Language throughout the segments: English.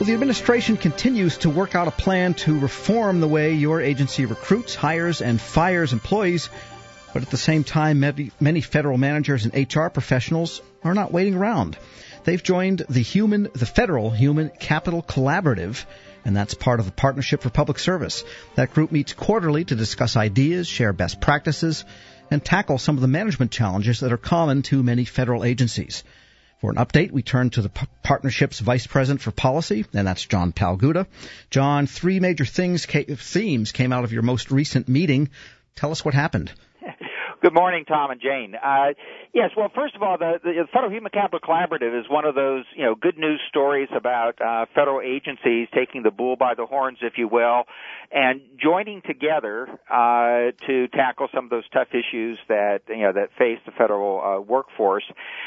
Well, the administration continues to work out a plan to reform the way your agency recruits, hires, and fires employees. But at the same time, many federal managers and HR professionals are not waiting around. They've joined the Federal Human Capital Collaborative, and that's part of the Partnership for Public Service. That group meets quarterly to discuss ideas, share best practices, and tackle some of the management challenges that are common to many federal agencies. For an update, we turn to the Partnership's Vice President for Policy, and that's John Palguda. John, three major themes came out of your most recent meeting. Tell us what happened. Good morning, Tom and Jane. Yes, well, first of all, the Federal Human Capital Collaborative is one of those, good news stories about federal agencies taking the bull by the horns, if you will, and joining together to tackle some of those tough issues that face the federal workforce.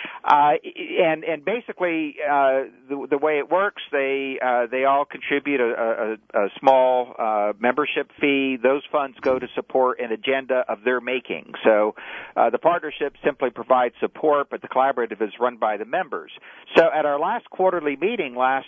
And basically, the way it works, they all contribute a small membership fee. Those funds go to support an agenda of their making. So the partnership simply provides support, but the collaborative is run by the members. So at our last quarterly meeting last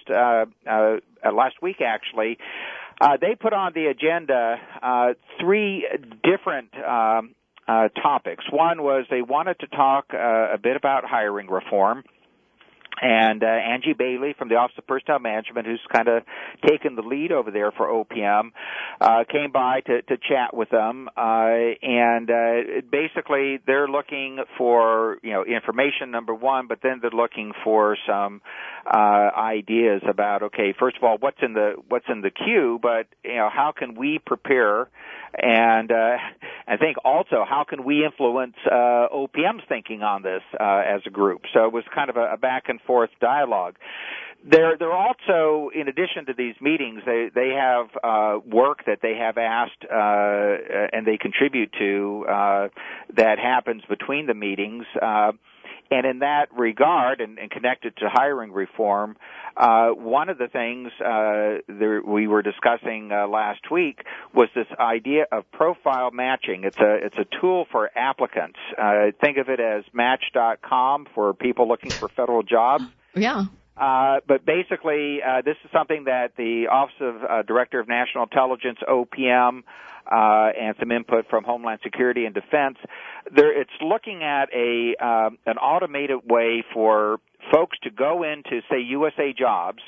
week, actually, they put on the agenda three different topics. One was they wanted to talk a bit about hiring reform. And Angie Bailey from the Office of Personnel Management, who's kind of taken the lead over there for OPM, came by to chat with them. And basically, they're looking for information, number one, but then they're looking for some ideas about, okay, first of all, what's in the queue, but how can we prepare? And I think also, how can we influence OPM's thinking on this as a group? So it was kind of a back and forth dialogue. They're also, in addition to these meetings, they have work that they have asked and they contribute to that happens between the meetings. And in that regard, and connected to hiring reform, one of the things we were discussing last week was this idea of profile matching. It's a tool for applicants. Think of it as Match.com for people looking for federal jobs. Yeah. But basically, this is something that the Office of Director of National Intelligence, OPM, and some input from Homeland Security and Defense. It's looking at an automated way for folks to go into, say, USA Jobs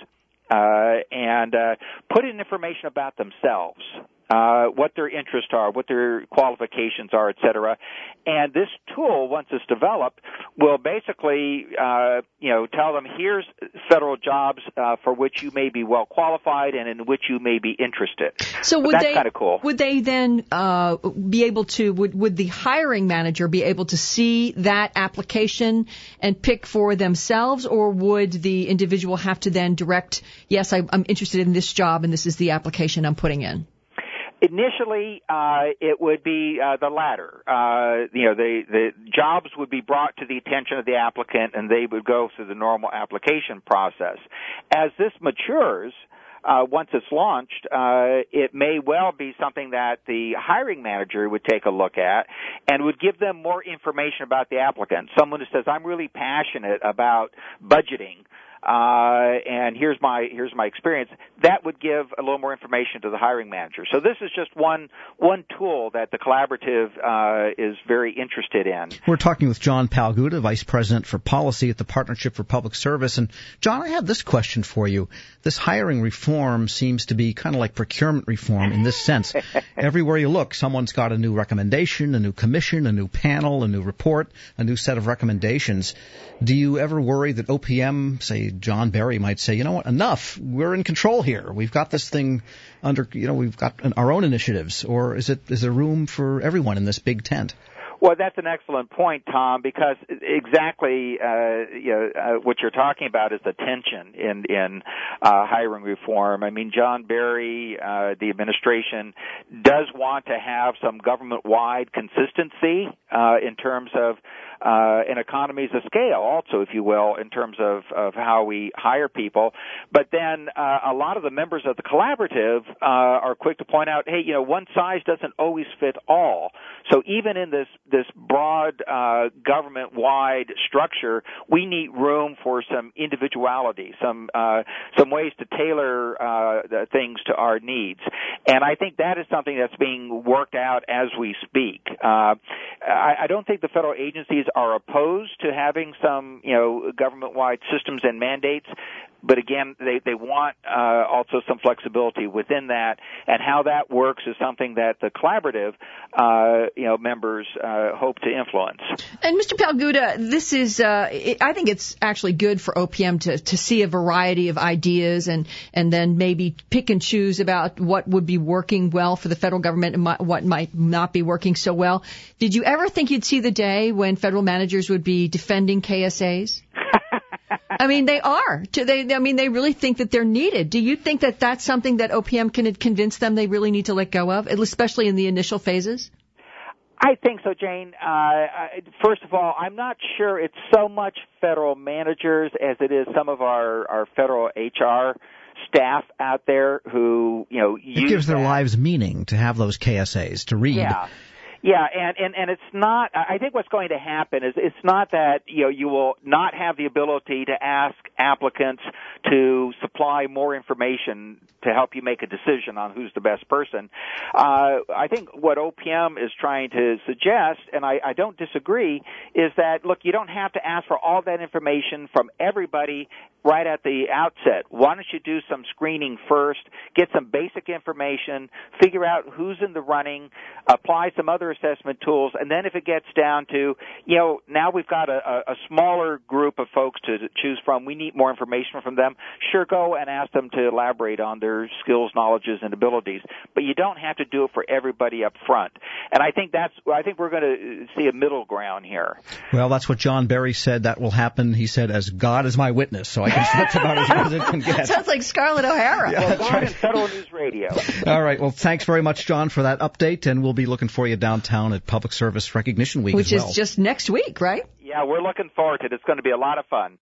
and put in information about themselves. What their interests are, what their qualifications are, et cetera. And this tool, once it's developed, will basically, tell them here's federal jobs for which you may be well qualified and in which you may be interested. So that's kind of cool. Would they then be able to? Would the hiring manager be able to see that application and pick for themselves, or would the individual have to then direct, yes, I'm interested in this job and this is the application I'm putting in? Initially, it would be the latter. The jobs would be brought to the attention of the applicant, and they would go through the normal application process. As this matures, once it's launched, it may well be something that the hiring manager would take a look at and would give them more information about the applicant. Someone who says, I'm really passionate about budgeting. And here's my experience. That would give a little more information to the hiring manager. So this is just one tool that the collaborative is very interested in. We're talking with John Palguda, Vice President for Policy at the Partnership for Public Service. And John, I have this question for you. This hiring reform seems to be kind of like procurement reform in this sense. Everywhere you look, someone's got a new recommendation, a new commission, a new panel, a new report, a new set of recommendations. Do you ever worry that OPM, say John Barry, might say, you know what, enough, we're in control here. We've got this thing under, we've got our own initiatives. Or is there room for everyone in this big tent? Well, that's an excellent point, Tom, because exactly what you're talking about is the tension in hiring reform. I mean, John Barry, the administration, does want to have some government-wide consistency in terms of and economies of scale also, if you will, in terms of how we hire people. But then a lot of the members of the collaborative are quick to point out, hey, one size doesn't always fit all. So even in this broad government-wide structure, we need room for some individuality, some ways to tailor things to our needs. And I think that is something that's being worked out as we speak. I don't think the federal agencies are opposed to having some, government-wide systems and mandates. But again, they want also some flexibility within that, and how that works is something that the collaborative, members hope to influence. And Mr. Palguda, this is, I think it's actually good for OPM to see a variety of ideas and then maybe pick and choose about what would be working well for the federal government and what might not be working so well. Did you ever think you'd see the day when federal managers would be defending KSAs? I mean, they are. They really think that they're needed. Do you think that that's something that OPM can convince them they really need to let go of, especially in the initial phases? I think so, Jane. First of all, I'm not sure it's so much federal managers as it is some of our federal HR staff out there who, it gives their lives meaning to have those KSAs, to read. Yeah, and it's not, I think what's going to happen is it's not that, you will not have the ability to ask applicants to supply more information to help you make a decision on who's the best person. I think what OPM is trying to suggest, and I don't disagree, is that, look, you don't have to ask for all that information from everybody right at the outset. Why don't you do some screening first, get some basic information, figure out who's in the running, apply some other assessment tools, and then if it gets down to, now we've got a smaller group of folks to choose from, we need more information from them, sure, go and ask them to elaborate on their skills, knowledges, and abilities. But you don't have to do it for everybody up front. And I think we're going to see a middle ground here. Well, that's what John Berry said that will happen. He said, as God is my witness. So I guess that's about as good as it can get. Sounds like Scarlett O'Hara. Yeah, well, on Federal News Radio. All right. Well, thanks very much, John, for that update, and we'll be looking for you downtown at Public Service Recognition Week Which as well. Is just next week, right? Yeah, we're looking forward to it. It's going to be a lot of fun.